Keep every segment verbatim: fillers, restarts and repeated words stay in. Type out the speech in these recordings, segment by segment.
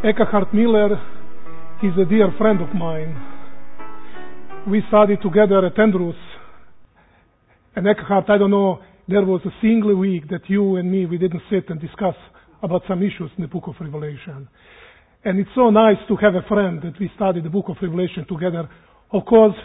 Eckhart Miller, he's a dear friend of mine. We studied together at Andrews. And Eckhart, I don't know, there was a single week that you and me, we didn't sit and discuss about some issues in the book of Revelation. And it's so nice to have a friend that we studied the book of Revelation together. Of course,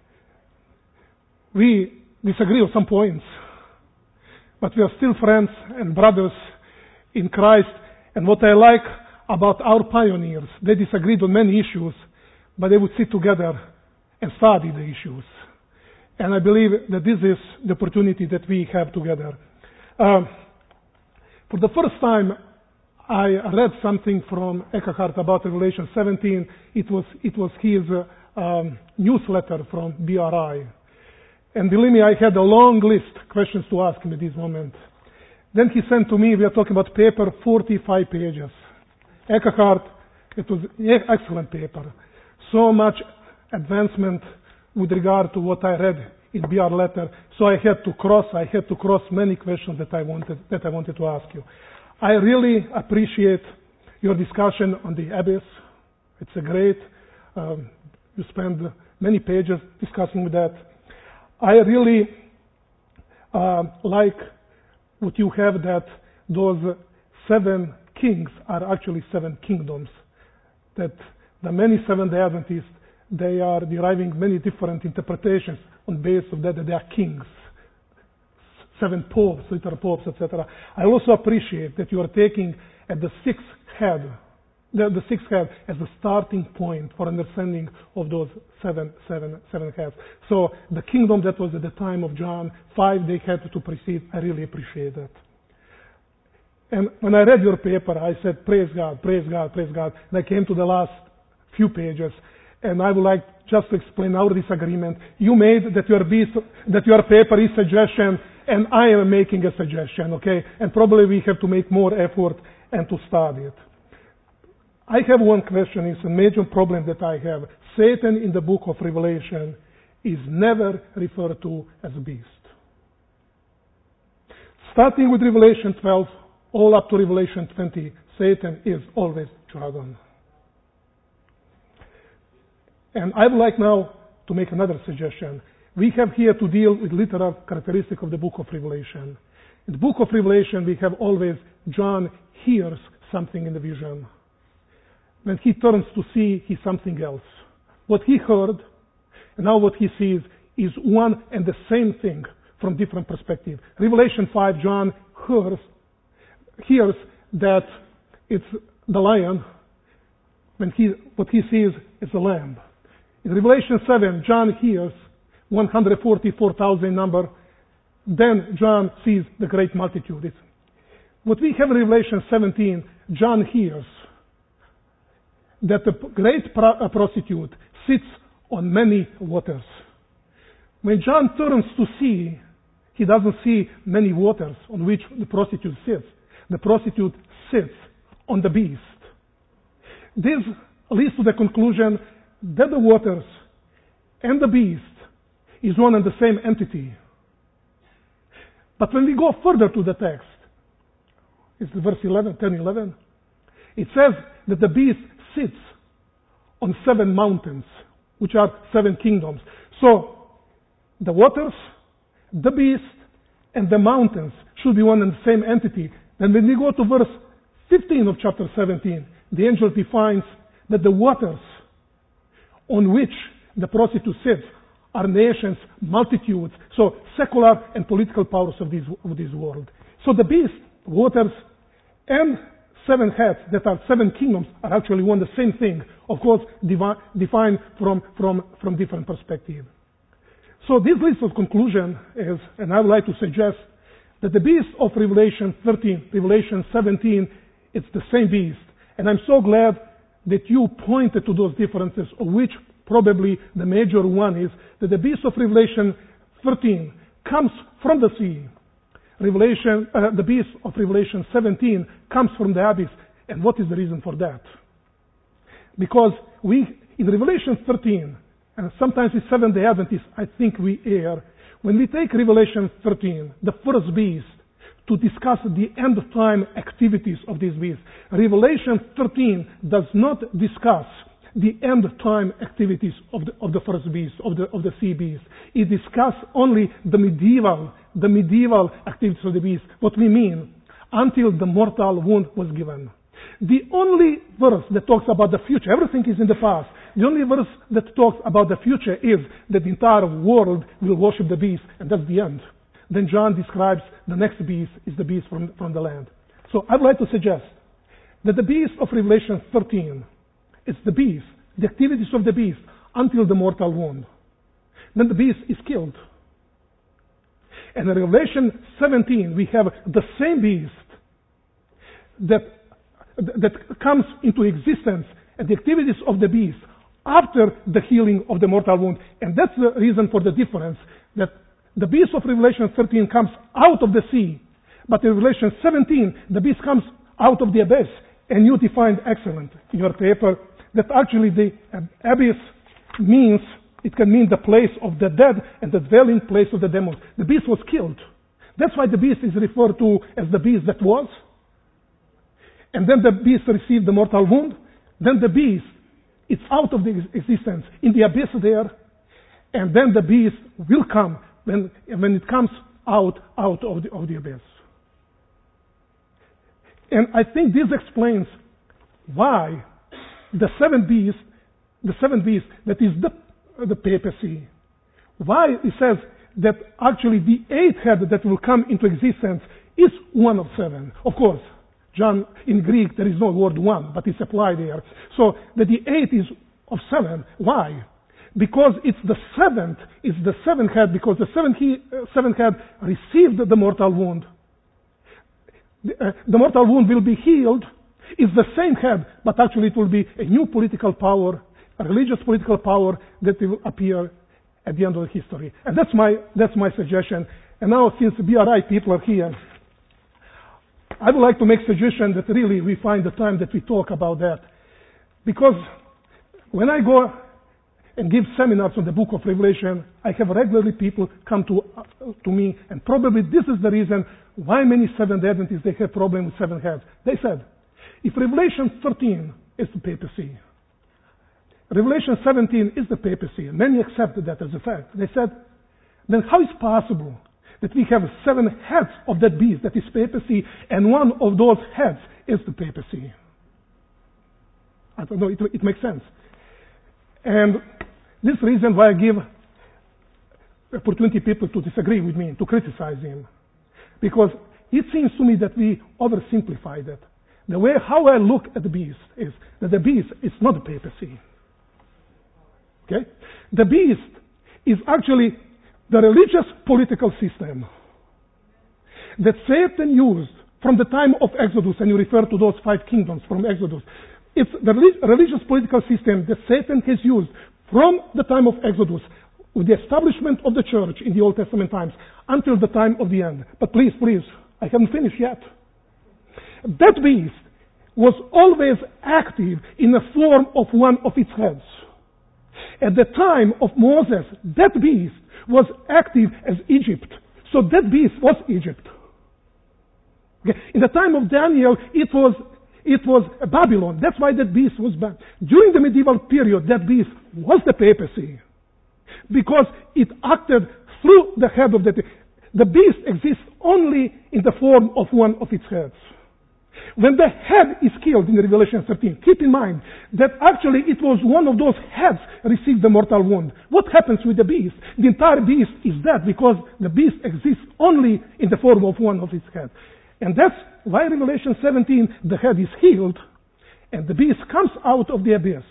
we disagree on some points, but we are still friends and brothers in Christ. And what I like about our pioneers, they disagreed on many issues, but they would sit together and study the issues. And I believe that this is the opportunity that we have together. Um, for the first time, I read something from Eckhart about Revelation seventeen. It was it was his uh, um, newsletter from B R I. And believe me, I had a long list of questions to ask him at this moment. Then he sent to me, we are talking about paper, forty-five pages. Eckhart, it was an excellent paper. So much advancement with regard to what I read in B R letter. So I had to cross, I had to cross many questions that I wanted, that I wanted to ask you. I really appreciate your discussion on the abyss. It's a great, um, you spend many pages discussing that. I really uh, like what you have, that those seven kings are actually seven kingdoms. That the many Seventh-day Adventists, they are deriving many different interpretations on basis of that, that they are kings. Seven popes, little popes, et cetera. I also appreciate that you are taking at the sixth head, the, the sixth head as the starting point for understanding of those seven, seven, seven heads. So the kingdom that was at the time of John, five they had to precede. I really appreciate that. And when I read your paper, I said, praise God, praise God, praise God. And I came to the last few pages, and I would like just to explain our disagreement. You made that your beast, that your paper is suggestion, and I am making a suggestion, okay? And probably we have to make more effort and to study it. I have one question. It's a major problem that I have. Satan in the book of Revelation is never referred to as a beast. Starting with Revelation twelve, all up to Revelation twenty, Satan is always dragon. And I would like now to make another suggestion. We have here to deal with literal characteristic of the book of Revelation. In the book of Revelation, we have always John hears something in the vision. When he turns to see, he's something else. What he heard, and now what he sees, is one and the same thing from different perspectives. Revelation five, John hears, hears that it's the lion. When he, what he sees is the lamb. In Revelation seven, John hears one hundred forty-four thousand number. Then John sees the great multitude. It's, what we have in Revelation seventeen, John hears that the great pro- prostitute sits on many waters. When John turns to see, he doesn't see many waters on which the prostitute sits. The prostitute sits on the beast. This leads to the conclusion that the waters and the beast is one and the same entity. But when we go further to the text, it's verse eleven, ten, eleven, it says that the beast sits on seven mountains, which are seven kingdoms. So the waters, the beast, and the mountains should be one and the same entity. And when we go to verse fifteen of chapter seventeen, the angel defines that the waters on which the prostitute sits are nations, multitudes, so secular and political powers of this, of this world. So the beast, waters, and seven heads that are seven kingdoms are actually one the same thing, of course, devi- defined from, from, from different perspectives. So this leads to conclusion is, and I would like to suggest, that the beast of Revelation thirteen, Revelation seventeen, it's the same beast. And I'm so glad that you pointed to those differences, of which probably the major one is that the beast of Revelation thirteen comes from the sea. Revelation, uh, the beast of Revelation seventeen comes from the abyss. And what is the reason for that? Because we, in Revelation thirteen, and sometimes it's Seventh-day Adventists, I think we err. When we take Revelation thirteen, the first beast, to discuss the end time activities of these beasts. Revelation thirteen does not discuss the end time activities of the, of the first beast, of the, of the sea beast. It discusses only the medieval, the medieval activities of the beast. What we mean, until the mortal wound was given. The only verse that talks about the future, everything is in the past. The only verse that talks about the future is that the entire world will worship the beast, and that's the end. Then John describes the next beast is the beast from, from the land. So I'd like to suggest that the beast of Revelation thirteen, it's the beast, the activities of the beast until the mortal wound. Then the beast is killed. And in Revelation seventeen, we have the same beast that, that comes into existence and the activities of the beast after the healing of the mortal wound. And that's the reason for the difference, that the beast of Revelation thirteen comes out of the sea, but in Revelation seventeen, the beast comes out of the abyss. And you defined excellent in your paper that actually the abyss means, it can mean the place of the dead and the dwelling place of the demons. The beast was killed. That's why the beast is referred to as the beast that was. And then the beast received the mortal wound. Then the beast, it's out of the existence, in the abyss there. And then the beast will come when, when it comes out, out of the, of the abyss. And I think this explains why the seventh beast, the seventh beast that is the, the papacy, why it says that actually the eighth head that will come into existence is one of seven. Of course, John, in Greek there is no word one, but it's applied there. So that the eighth is of seven. Why? Because it's the seventh, it's the seventh head, because the seventh, he, uh, seventh head received the mortal wound. The, uh, the mortal wound will be healed. It's the same head, but actually it will be a new political power, a religious political power that will appear at the end of the history. And that's my, that's my suggestion. And now, since B R I people are here, I would like to make a suggestion that really we find the time that we talk about that. Because when I go and give seminars on the book of Revelation, I have regularly people come to, uh, to me, and probably this is the reason why many Seventh-day Adventists, they have problem with seven heads. They said, if Revelation thirteen is the papacy, Revelation seventeen is the papacy, and many accepted that as a fact. They said, then how is possible that we have seven heads of that beast that is papacy, and one of those heads is the papacy? I don't know, it, it makes sense. And this reason why I give opportunity people to disagree with me, to criticize him. Because it seems to me that we oversimplified it. The way how I look at the beast is that the beast is not the papacy. Okay? The beast is actually the religious political system that Satan used from the time of Exodus, and you refer to those five kingdoms from Exodus. It's the religious political system that Satan has used from the time of Exodus with the establishment of the church in the Old Testament times until the time of the end. But please, please, I haven't finished yet. That beast was always active in the form of one of its heads. At the time of Moses, that beast was active as Egypt. So that beast was Egypt. Okay. In the time of Daniel, it was It was Babylon. That's why that beast was banned. During the medieval period, that beast was the papacy. Because it acted through the head of the... The beast exists only in the form of one of its heads. When the head is killed in Revelation thirteen, keep in mind that actually it was one of those heads received the mortal wound. What happens with the beast? The entire beast is dead because the beast exists only in the form of one of its heads. And that's why Revelation seventeen, the head is healed, and the beast comes out of the abyss.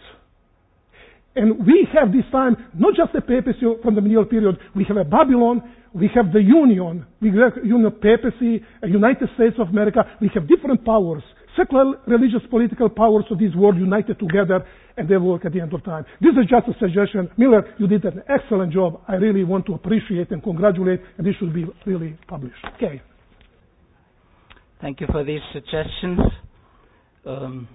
And we have this time, not just the papacy from the medieval period, we have a Babylon, we have the Union, we have the Union of Papacy, a United States of America, we have different powers, secular, religious, political powers of this world united together, and they work at the end of time. This is just a suggestion. Miller, you did an excellent job. I really want to appreciate and congratulate, and this should be really published. Okay. Thank you for these suggestions. Um,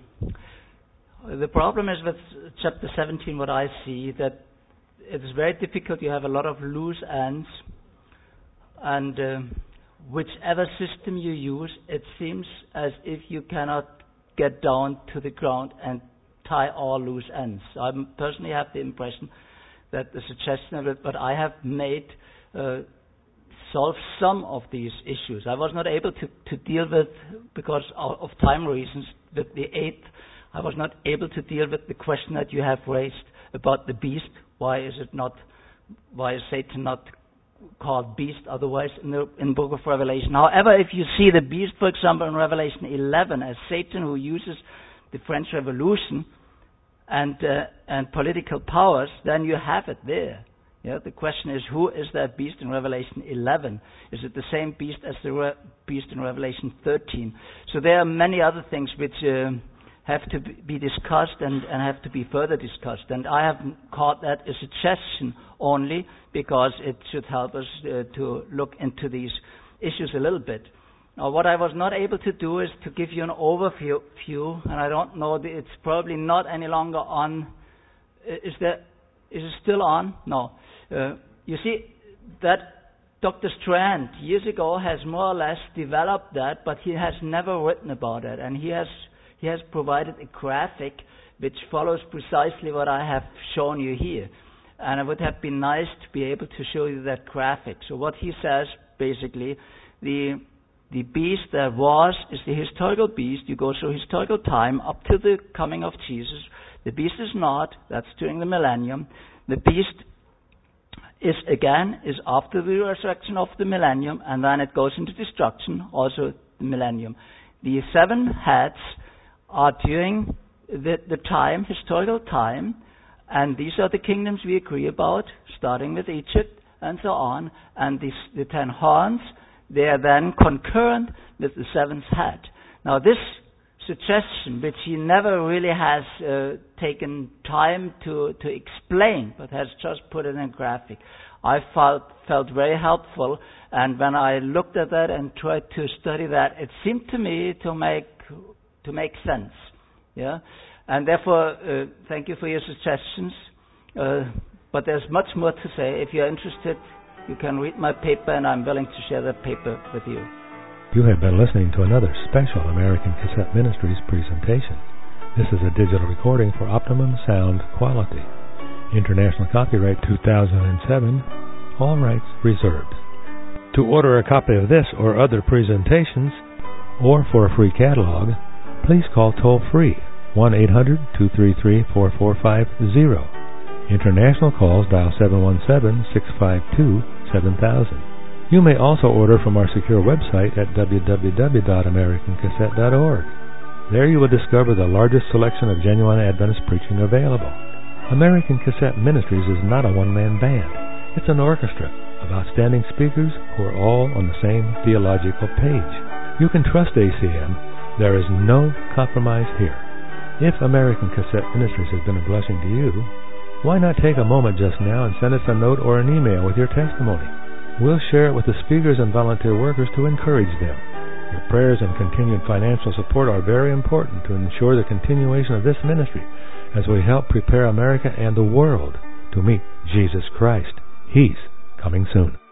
the problem is with chapter seventeen, what I see, that it's very difficult. You have a lot of loose ends. And uh, whichever system you use, it seems as if you cannot get down to the ground and tie all loose ends. I personally have the impression that the suggestion of it, but I have made uh, solve some of these issues. I was not able to, to deal with, because of, of time reasons, with the eighth, I was not able to deal with the question that you have raised about the beast. Why is it not, why is Satan not called beast otherwise in the in book of Revelation? However, if you see the beast, for example, in Revelation eleven as Satan, who uses the French Revolution and uh, and political powers, then you have it there. Yeah, the question is, who is that beast in Revelation eleven? Is it the same beast as the re- beast in Revelation thirteen? So there are many other things which uh, have to be discussed and, and have to be further discussed. And I have called that a suggestion only because it should help us uh, to look into these issues a little bit. Now, what I was not able to do is to give you an overview, and I don't know, it's probably not any longer on. Is there? Is it still on? No. Uh, you see, that Doctor Strand years ago has more or less developed that, but he has never written about it, and he has he has provided a graphic which follows precisely what I have shown you here. And it would have been nice to be able to show you that graphic. So what he says, basically, the the beast that was is the historical beast. You go through historical time up to the coming of Jesus. The beast is not. That's during the millennium. The beast is, again, is after the resurrection of the millennium, and then it goes into destruction, also the millennium. The seven heads are during the, the time, historical time, and these are the kingdoms we agree about, starting with Egypt and so on, and these, the ten horns, they are then concurrent with the seventh head. Now this suggestion, which he never really has uh, taken time to, to explain, but has just put it in a graphic, I felt, felt very helpful, and when I looked at that and tried to study that, it seemed to me to make to make sense. Yeah, and therefore, uh, thank you for your suggestions, uh, but there's much more to say. If you're interested, you can read my paper, and I'm willing to share that paper with you. You have been listening to another special American Cassette Ministries presentation. This is a digital recording for optimum sound quality. International copyright two thousand seven, all rights reserved. To order a copy of this or other presentations, or for a free catalog, please call toll-free one eight hundred, two three three, four four five zero. International calls dial seven one seven, six five two, seven thousand. You may also order from our secure website at w w w dot american cassette dot org. There you will discover the largest selection of genuine Adventist preaching available. American Cassette Ministries is not a one-man band. It's an orchestra of outstanding speakers who are all on the same theological page. You can trust A C M. There is no compromise here. If American Cassette Ministries has been a blessing to you, why not take a moment just now and send us a note or an email with your testimony? We'll share it with the speakers and volunteer workers to encourage them. Your prayers and continued financial support are very important to ensure the continuation of this ministry as we help prepare America and the world to meet Jesus Christ. He's coming soon.